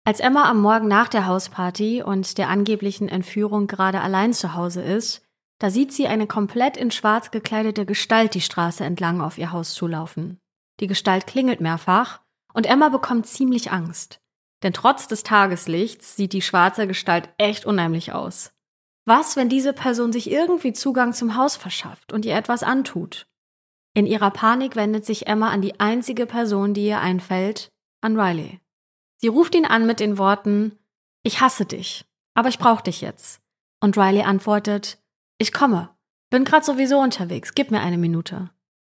Als Emma am Morgen nach der Hausparty und der angeblichen Entführung gerade allein zu Hause ist, da sieht sie eine komplett in schwarz gekleidete Gestalt die Straße entlang auf ihr Haus zulaufen. Die Gestalt klingelt mehrfach und Emma bekommt ziemlich Angst. Denn trotz des Tageslichts sieht die schwarze Gestalt echt unheimlich aus. Was, wenn diese Person sich irgendwie Zugang zum Haus verschafft und ihr etwas antut? In ihrer Panik wendet sich Emma an die einzige Person, die ihr einfällt, an Riley. Sie ruft ihn an mit den Worten: „Ich hasse dich, aber ich brauche dich jetzt." Und Riley antwortet: „Ich komme, bin gerade sowieso unterwegs, gib mir eine Minute."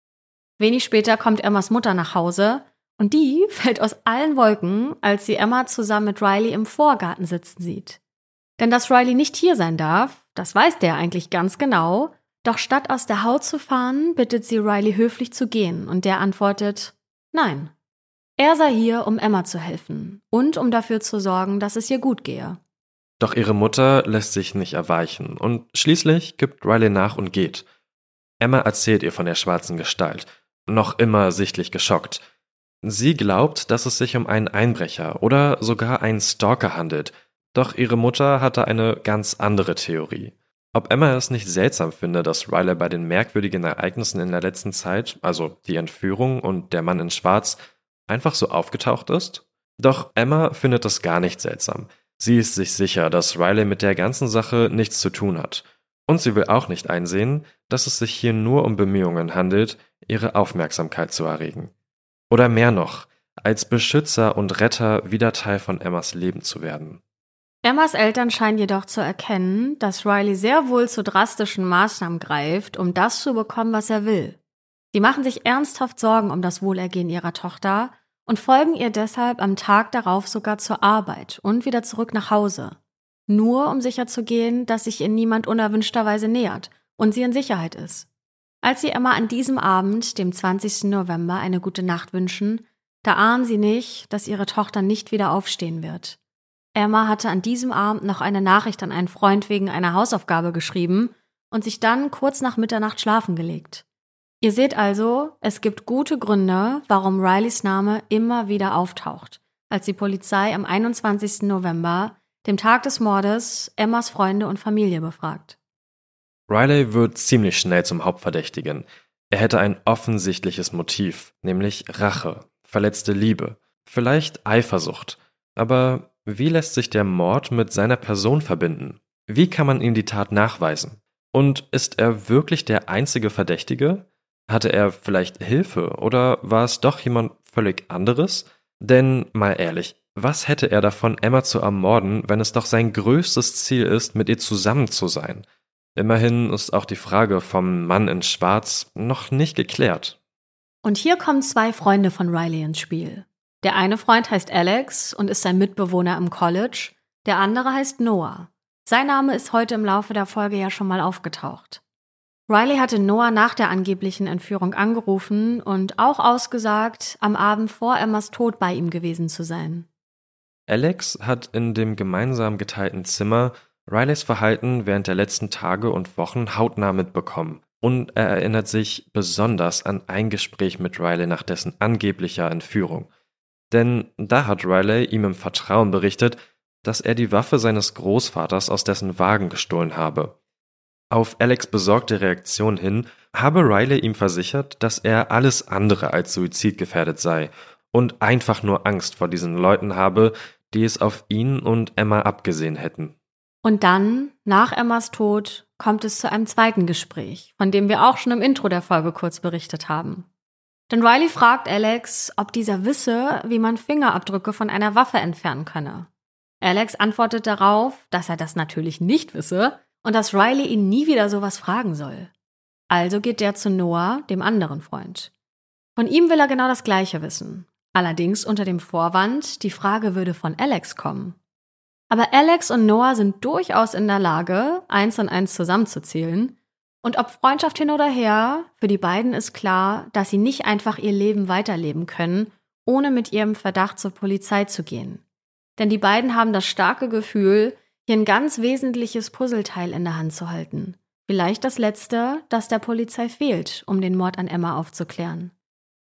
Wenig später kommt Emmas Mutter nach Hause und die fällt aus allen Wolken, als sie Emma zusammen mit Riley im Vorgarten sitzen sieht. Denn dass Riley nicht hier sein darf, das weiß der eigentlich ganz genau, doch statt aus der Haut zu fahren, bittet sie Riley höflich zu gehen und der antwortet: „Nein." Er sei hier, um Emma zu helfen und um dafür zu sorgen, dass es ihr gut gehe. Doch ihre Mutter lässt sich nicht erweichen und schließlich gibt Riley nach und geht. Emma erzählt ihr von der schwarzen Gestalt, noch immer sichtlich geschockt. Sie glaubt, dass es sich um einen Einbrecher oder sogar einen Stalker handelt, doch ihre Mutter hatte eine ganz andere Theorie. Ob Emma es nicht seltsam finde, dass Riley bei den merkwürdigen Ereignissen in der letzten Zeit, also die Entführung und der Mann in Schwarz, einfach so aufgetaucht ist? Doch Emma findet das gar nicht seltsam. Sie ist sich sicher, dass Riley mit der ganzen Sache nichts zu tun hat. Und sie will auch nicht einsehen, dass es sich hier nur um Bemühungen handelt, ihre Aufmerksamkeit zu erregen. Oder mehr noch, als Beschützer und Retter wieder Teil von Emmas Leben zu werden. Emmas Eltern scheinen jedoch zu erkennen, dass Riley sehr wohl zu drastischen Maßnahmen greift, um das zu bekommen, was er will. Sie machen sich ernsthaft Sorgen um das Wohlergehen ihrer Tochter und folgen ihr deshalb am Tag darauf sogar zur Arbeit und wieder zurück nach Hause. Nur um sicherzugehen, dass sich ihr niemand unerwünschterweise nähert und sie in Sicherheit ist. Als sie Emma an diesem Abend, dem 20. November, eine gute Nacht wünschen, da ahnen sie nicht, dass ihre Tochter nicht wieder aufstehen wird. Emma hatte an diesem Abend noch eine Nachricht an einen Freund wegen einer Hausaufgabe geschrieben und sich dann kurz nach Mitternacht schlafen gelegt. Ihr seht also, es gibt gute Gründe, warum Rileys Name immer wieder auftaucht, als die Polizei am 21. November, dem Tag des Mordes, Emmas Freunde und Familie befragt. Riley wird ziemlich schnell zum Hauptverdächtigen. Er hätte ein offensichtliches Motiv, nämlich Rache, verletzte Liebe, vielleicht Eifersucht. Aber wie lässt sich der Mord mit seiner Person verbinden? Wie kann man ihm die Tat nachweisen? Und ist er wirklich der einzige Verdächtige? Hatte er vielleicht Hilfe oder war es doch jemand völlig anderes? Denn, mal ehrlich, was hätte er davon, Emma zu ermorden, wenn es doch sein größtes Ziel ist, mit ihr zusammen zu sein? Immerhin ist auch die Frage vom Mann in Schwarz noch nicht geklärt. Und hier kommen zwei Freunde von Riley ins Spiel. Der eine Freund heißt Alex und ist sein Mitbewohner im College, der andere heißt Noah. Sein Name ist heute im Laufe der Folge ja schon mal aufgetaucht. Riley hatte Noah nach der angeblichen Entführung angerufen und auch ausgesagt, am Abend vor Emmas Tod bei ihm gewesen zu sein. Alex hat in dem gemeinsam geteilten Zimmer Rileys Verhalten während der letzten Tage und Wochen hautnah mitbekommen und er erinnert sich besonders an ein Gespräch mit Riley nach dessen angeblicher Entführung. Denn da hat Riley ihm im Vertrauen berichtet, dass er die Waffe seines Großvaters aus dessen Wagen gestohlen habe. Auf Alex' besorgte Reaktion hin habe Riley ihm versichert, dass er alles andere als suizidgefährdet sei und einfach nur Angst vor diesen Leuten habe, die es auf ihn und Emma abgesehen hätten. Und dann, nach Emmas Tod, kommt es zu einem zweiten Gespräch, von dem wir auch schon im Intro der Folge kurz berichtet haben. Denn Riley fragt Alex, ob dieser wisse, wie man Fingerabdrücke von einer Waffe entfernen könne. Alex antwortet darauf, dass er das natürlich nicht wisse und dass Riley ihn nie wieder sowas fragen soll. Also geht der zu Noah, dem anderen Freund. Von ihm will er genau das Gleiche wissen. Allerdings unter dem Vorwand, die Frage würde von Alex kommen. Aber Alex und Noah sind durchaus in der Lage, 1 und 1 zusammenzuzählen. Und ob Freundschaft hin oder her, für die beiden ist klar, dass sie nicht einfach ihr Leben weiterleben können, ohne mit ihrem Verdacht zur Polizei zu gehen. Denn die beiden haben das starke Gefühl, hier ein ganz wesentliches Puzzleteil in der Hand zu halten. Vielleicht das letzte, das der Polizei fehlt, um den Mord an Emma aufzuklären.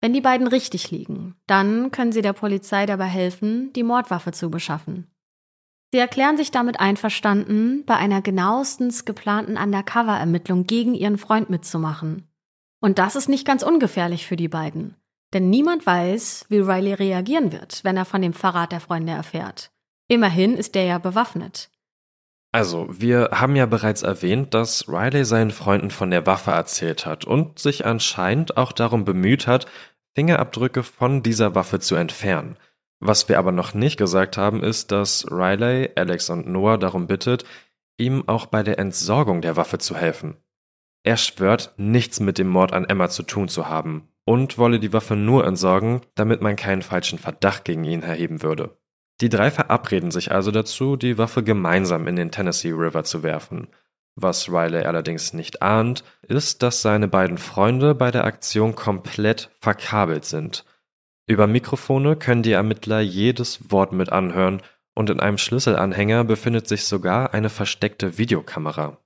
Wenn die beiden richtig liegen, dann können sie der Polizei dabei helfen, die Mordwaffe zu beschaffen. Sie erklären sich damit einverstanden, bei einer genauestens geplanten Undercover-Ermittlung gegen ihren Freund mitzumachen. Und das ist nicht ganz ungefährlich für die beiden, denn niemand weiß, wie Riley reagieren wird, wenn er von dem Verrat der Freunde erfährt. Immerhin ist der ja bewaffnet. Also, wir haben ja bereits erwähnt, dass Riley seinen Freunden von der Waffe erzählt hat und sich anscheinend auch darum bemüht hat, Fingerabdrücke von dieser Waffe zu entfernen. Was wir aber noch nicht gesagt haben, ist, dass Riley Alex und Noah darum bittet, ihm auch bei der Entsorgung der Waffe zu helfen. Er schwört, nichts mit dem Mord an Emma zu tun zu haben und wolle die Waffe nur entsorgen, damit man keinen falschen Verdacht gegen ihn erheben würde. Die drei verabreden sich also dazu, die Waffe gemeinsam in den Tennessee River zu werfen. Was Riley allerdings nicht ahnt, ist, dass seine beiden Freunde bei der Aktion komplett verkabelt sind. Über Mikrofone können die Ermittler jedes Wort mit anhören und in einem Schlüsselanhänger befindet sich sogar eine versteckte Videokamera.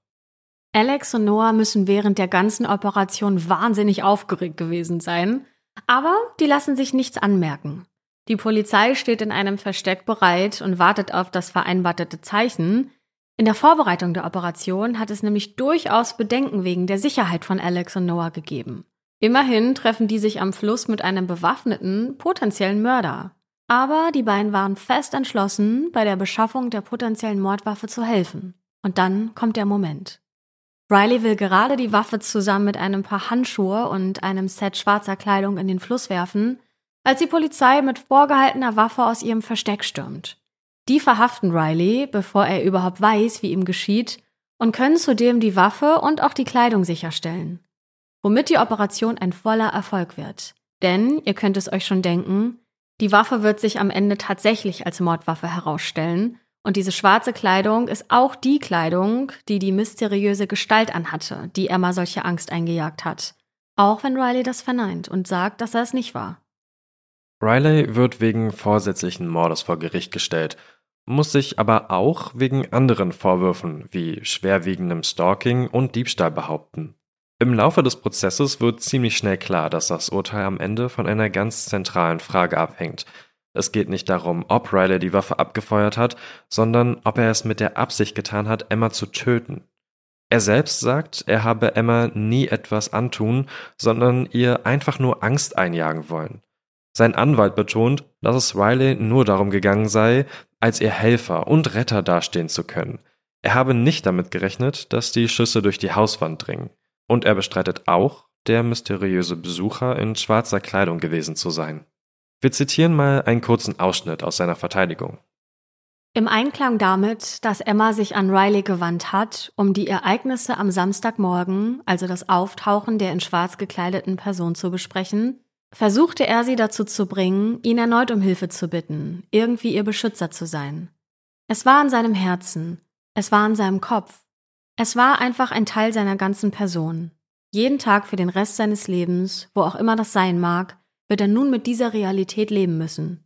Alex und Noah müssen während der ganzen Operation wahnsinnig aufgeregt gewesen sein, aber die lassen sich nichts anmerken. Die Polizei steht in einem Versteck bereit und wartet auf das vereinbarte Zeichen. In der Vorbereitung der Operation hat es nämlich durchaus Bedenken wegen der Sicherheit von Alex und Noah gegeben. Immerhin treffen die sich am Fluss mit einem bewaffneten, potenziellen Mörder. Aber die beiden waren fest entschlossen, bei der Beschaffung der potenziellen Mordwaffe zu helfen. Und dann kommt der Moment. Riley will gerade die Waffe zusammen mit einem paar Handschuhe und einem Set schwarzer Kleidung in den Fluss werfen, als die Polizei mit vorgehaltener Waffe aus ihrem Versteck stürmt. Die verhaften Riley, bevor er überhaupt weiß, wie ihm geschieht, und können zudem die Waffe und auch die Kleidung sicherstellen. Womit die Operation ein voller Erfolg wird. Denn, ihr könnt es euch schon denken, die Waffe wird sich am Ende tatsächlich als Mordwaffe herausstellen und diese schwarze Kleidung ist auch die Kleidung, die die mysteriöse Gestalt anhatte, die Emma solche Angst eingejagt hat. Auch wenn Riley das verneint und sagt, dass er es nicht war. Riley wird wegen vorsätzlichen Mordes vor Gericht gestellt, muss sich aber auch wegen anderen Vorwürfen wie schwerwiegendem Stalking und Diebstahl behaupten. Im Laufe des Prozesses wird ziemlich schnell klar, dass das Urteil am Ende von einer ganz zentralen Frage abhängt. Es geht nicht darum, ob Riley die Waffe abgefeuert hat, sondern ob er es mit der Absicht getan hat, Emma zu töten. Er selbst sagt, er habe Emma nie etwas antun, sondern ihr einfach nur Angst einjagen wollen. Sein Anwalt betont, dass es Riley nur darum gegangen sei, als ihr Helfer und Retter dastehen zu können. Er habe nicht damit gerechnet, dass die Schüsse durch die Hauswand dringen. Und er bestreitet auch, der mysteriöse Besucher in schwarzer Kleidung gewesen zu sein. Wir zitieren mal einen kurzen Ausschnitt aus seiner Verteidigung. Im Einklang damit, dass Emma sich an Riley gewandt hat, um die Ereignisse am Samstagmorgen, also das Auftauchen der in schwarz gekleideten Person zu besprechen, versuchte er sie dazu zu bringen, ihn erneut um Hilfe zu bitten, irgendwie ihr Beschützer zu sein. Es war in seinem Herzen, es war in seinem Kopf, es war einfach ein Teil seiner ganzen Person. Jeden Tag für den Rest seines Lebens, wo auch immer das sein mag, wird er nun mit dieser Realität leben müssen.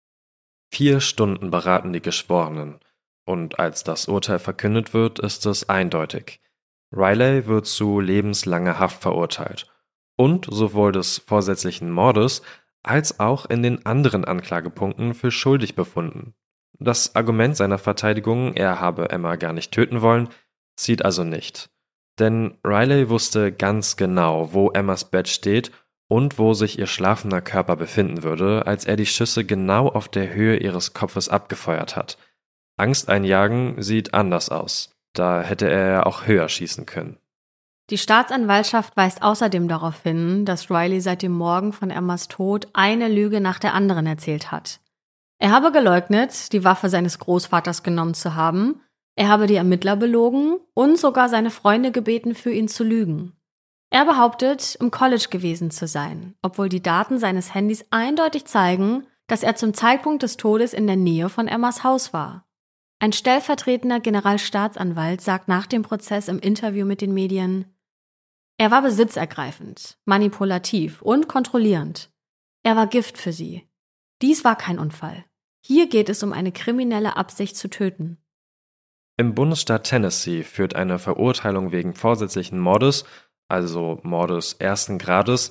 4 Stunden beraten die Geschworenen, und als das Urteil verkündet wird, ist es eindeutig. Riley wird zu lebenslanger Haft verurteilt und sowohl des vorsätzlichen Mordes als auch in den anderen Anklagepunkten für schuldig befunden. Das Argument seiner Verteidigung, er habe Emma gar nicht töten wollen, zieht also nicht. Denn Riley wusste ganz genau, wo Emmas Bett steht und wo sich ihr schlafender Körper befinden würde, als er die Schüsse genau auf der Höhe ihres Kopfes abgefeuert hat. Angst einjagen sieht anders aus. Da hätte er ja auch höher schießen können. Die Staatsanwaltschaft weist außerdem darauf hin, dass Riley seit dem Morgen von Emmas Tod eine Lüge nach der anderen erzählt hat. Er habe geleugnet, die Waffe seines Großvaters genommen zu haben, er habe die Ermittler belogen und sogar seine Freunde gebeten, für ihn zu lügen. Er behauptet, im College gewesen zu sein, obwohl die Daten seines Handys eindeutig zeigen, dass er zum Zeitpunkt des Todes in der Nähe von Emmas Haus war. Ein stellvertretender Generalstaatsanwalt sagt nach dem Prozess im Interview mit den Medien: Er war besitzergreifend, manipulativ und kontrollierend. Er war Gift für sie. Dies war kein Unfall. Hier geht es um eine kriminelle Absicht zu töten. Im Bundesstaat Tennessee führt eine Verurteilung wegen vorsätzlichen Mordes, also Mordes ersten Grades,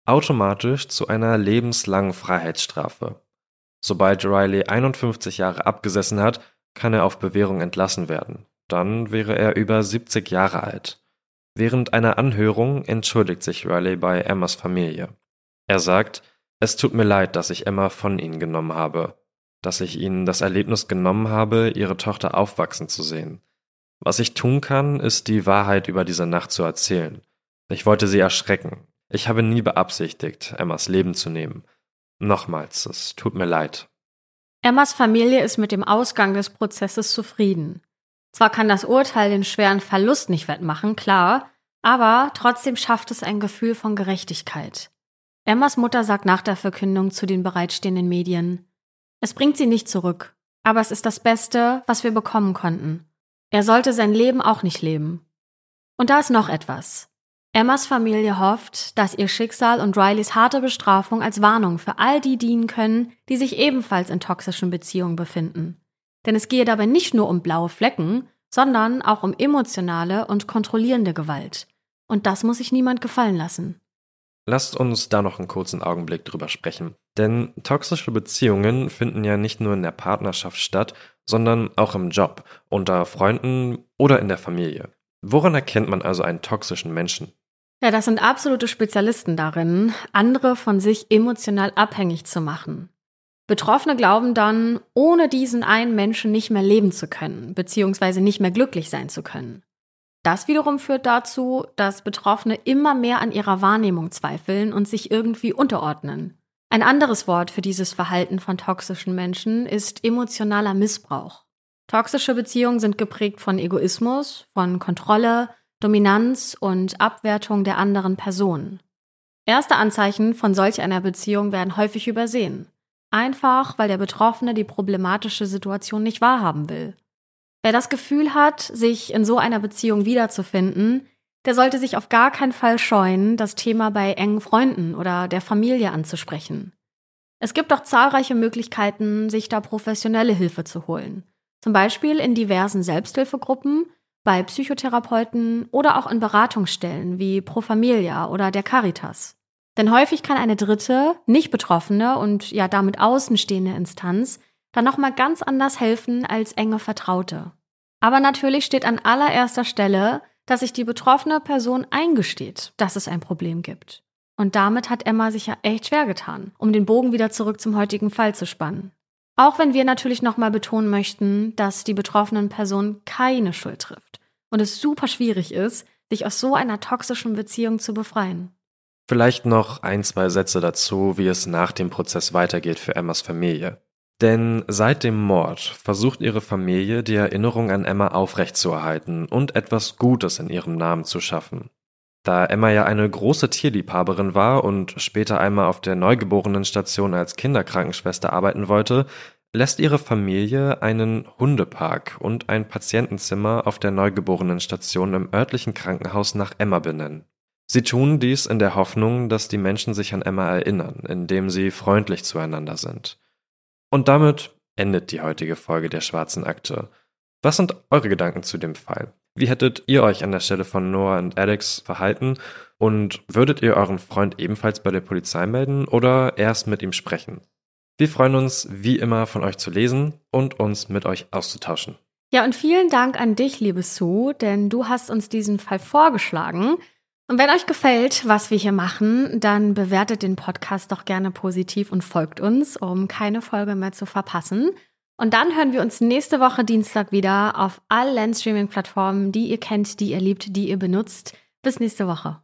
automatisch zu einer lebenslangen Freiheitsstrafe. Sobald Riley 51 Jahre abgesessen hat, kann er auf Bewährung entlassen werden. Dann wäre er über 70 Jahre alt. Während einer Anhörung entschuldigt sich Riley bei Emmas Familie. Er sagt, es tut mir leid, dass ich Emma von ihnen genommen habe, dass ich ihnen das Erlebnis genommen habe, ihre Tochter aufwachsen zu sehen. Was ich tun kann, ist die Wahrheit über diese Nacht zu erzählen. Ich wollte sie erschrecken. Ich habe nie beabsichtigt, Emmas Leben zu nehmen. Nochmals, es tut mir leid. Emmas Familie ist mit dem Ausgang des Prozesses zufrieden. Zwar kann das Urteil den schweren Verlust nicht wettmachen, klar, aber trotzdem schafft es ein Gefühl von Gerechtigkeit. Emmas Mutter sagt nach der Verkündung zu den bereitstehenden Medien: Es bringt sie nicht zurück, aber es ist das Beste, was wir bekommen konnten. Er sollte sein Leben auch nicht leben. Und da ist noch etwas. Emmas Familie hofft, dass ihr Schicksal und Rileys harte Bestrafung als Warnung für all die dienen können, die sich ebenfalls in toxischen Beziehungen befinden. Denn es gehe dabei nicht nur um blaue Flecken, sondern auch um emotionale und kontrollierende Gewalt. Und das muss sich niemand gefallen lassen. Lasst uns da noch einen kurzen Augenblick drüber sprechen. Denn toxische Beziehungen finden ja nicht nur in der Partnerschaft statt, sondern auch im Job, unter Freunden oder in der Familie. Woran erkennt man also einen toxischen Menschen? Ja, das sind absolute Spezialisten darin, andere von sich emotional abhängig zu machen. Betroffene glauben dann, ohne diesen einen Menschen nicht mehr leben zu können, beziehungsweise nicht mehr glücklich sein zu können. Das wiederum führt dazu, dass Betroffene immer mehr an ihrer Wahrnehmung zweifeln und sich irgendwie unterordnen. Ein anderes Wort für dieses Verhalten von toxischen Menschen ist emotionaler Missbrauch. Toxische Beziehungen sind geprägt von Egoismus, von Kontrolle, Dominanz und Abwertung der anderen Person. Erste Anzeichen von solch einer Beziehung werden häufig übersehen. Einfach, weil der Betroffene die problematische Situation nicht wahrhaben will. Wer das Gefühl hat, sich in so einer Beziehung wiederzufinden, der sollte sich auf gar keinen Fall scheuen, das Thema bei engen Freunden oder der Familie anzusprechen. Es gibt auch zahlreiche Möglichkeiten, sich da professionelle Hilfe zu holen. Zum Beispiel in diversen Selbsthilfegruppen, bei Psychotherapeuten oder auch in Beratungsstellen wie Pro Familia oder der Caritas. Denn häufig kann eine dritte, nicht betroffene und ja damit außenstehende Instanz dann nochmal ganz anders helfen als enge Vertraute. Aber natürlich steht an allererster Stelle, dass sich die betroffene Person eingesteht, dass es ein Problem gibt. Und damit hat Emma sich ja echt schwer getan, um den Bogen wieder zurück zum heutigen Fall zu spannen. Auch wenn wir natürlich nochmal betonen möchten, dass die betroffenen Person keine Schuld trifft und es super schwierig ist, sich aus so einer toxischen Beziehung zu befreien. Vielleicht noch 1-2 Sätze dazu, wie es nach dem Prozess weitergeht für Emmas Familie. Denn seit dem Mord versucht ihre Familie, die Erinnerung an Emma aufrechtzuerhalten und etwas Gutes in ihrem Namen zu schaffen. Da Emma ja eine große Tierliebhaberin war und später einmal auf der Neugeborenenstation als Kinderkrankenschwester arbeiten wollte, lässt ihre Familie einen Hundepark und ein Patientenzimmer auf der Neugeborenenstation im örtlichen Krankenhaus nach Emma benennen. Sie tun dies in der Hoffnung, dass die Menschen sich an Emma erinnern, indem sie freundlich zueinander sind. Und damit endet die heutige Folge der Schwarzen Akte. Was sind eure Gedanken zu dem Fall? Wie hättet ihr euch an der Stelle von Noah und Alex verhalten? Und würdet ihr euren Freund ebenfalls bei der Polizei melden oder erst mit ihm sprechen? Wir freuen uns, wie immer, von euch zu lesen und uns mit euch auszutauschen. Ja, und vielen Dank an dich, liebe Sue, denn du hast uns diesen Fall vorgeschlagen. Und wenn euch gefällt, was wir hier machen, dann bewertet den Podcast doch gerne positiv und folgt uns, um keine Folge mehr zu verpassen. Und dann hören wir uns nächste Woche Dienstag wieder auf allen Streaming-Plattformen, die ihr kennt, die ihr liebt, die ihr benutzt. Bis nächste Woche.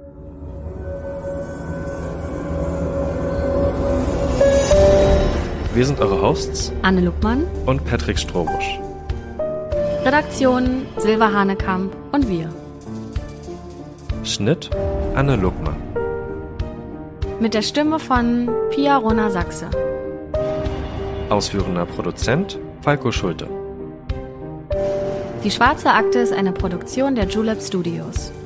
Wir sind eure Hosts Anne Luckmann und Patrick Strohbusch. Redaktion Silva Hanekamp und wir. Schnitt Anne Luckmann. Mit der Stimme von Pia Rona Sachse. Ausführender Produzent Falco Schulte. Die Schwarze Akte ist eine Produktion der Julep Studios.